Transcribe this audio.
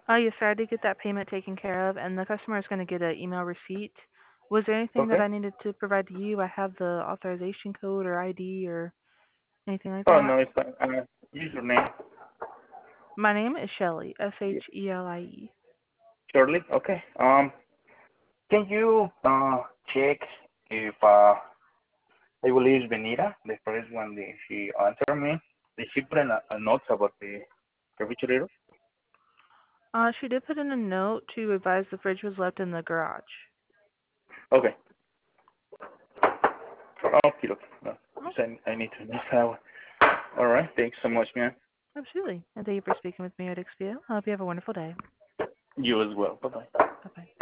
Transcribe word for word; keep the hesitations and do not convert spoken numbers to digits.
Oh, yes, sir. I did get that payment taken care of, and the customer is going to get an email receipt. Was there anything that Okay. I needed to provide to you? I have the authorization code or I D or anything like Oh, that. no, it's fine. Uh, username. My name is Shelly, S H E L I E. Shirley. Okay. Um, can you uh check if uh I believe Benita, the first one, the, she answered me. Did she put in a, a note about the refrigerator? Uh, she did put in a note to advise the fridge was left in the garage. Okay. Okay, okay. No, Oh, because I, I need to know that one. All right. Thanks so much, man. absolutely. And thank you for speaking with me at X P O. I hope you have a wonderful day. You as well. Bye bye. Bye-bye.